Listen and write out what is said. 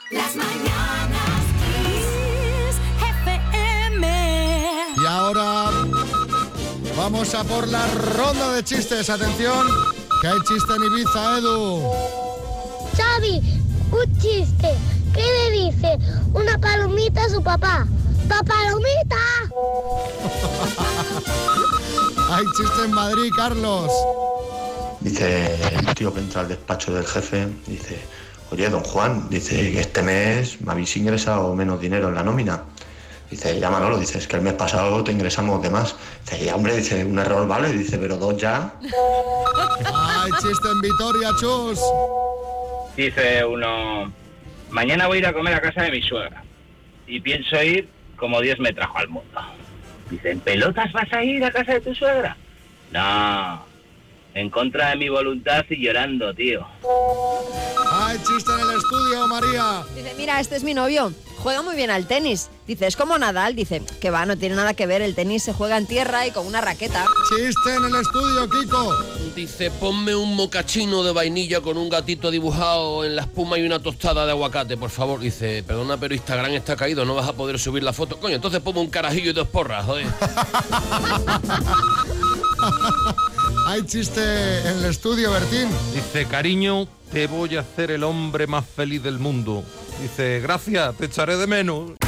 Las mañanas Kiss FM. Y ahora vamos a por la ronda de chistes. Atención, que hay chiste en Ibiza, Edu. Xavi, un chiste. ¿Qué le dice una palomita a su papá? ¡Papalomita! Hay chiste en Madrid, Carlos. Dice el tío que entra al despacho del jefe, dice: oye, don Juan, dice que este mes me habéis ingresado menos dinero en la nómina. Dice: ya Manolo, dice, es que el mes pasado te ingresamos de más. Dice: ya hombre, dice, un error vale, dice, pero dos ya. Hay chiste en Vitoria, Chus. Dice uno: mañana voy a ir a comer a casa de mi suegra y pienso ir como Dios me trajo al mundo. Dice: ¿en pelotas vas a ir a casa de tu suegra? No, en contra de mi voluntad y llorando, tío. Hay chiste en el estudio, María. Dice, mira, este es mi novio, juega muy bien al tenis. Dice, es como Nadal. Dice, que va, no tiene nada que ver, el tenis se juega en tierra y con una raqueta. Chiste en el estudio, Kiko. Dice, ponme un mocachino de vainilla con un gatito dibujado en la espuma y una tostada de aguacate, por favor. Dice, perdona, pero Instagram está caído, no vas a poder subir la foto. Coño, entonces ponme un carajillo y dos porras, joder. Hay chiste en el estudio, Bertín. Dice, cariño, te voy a hacer el hombre más feliz del mundo. Dice, gracias, te echaré de menos.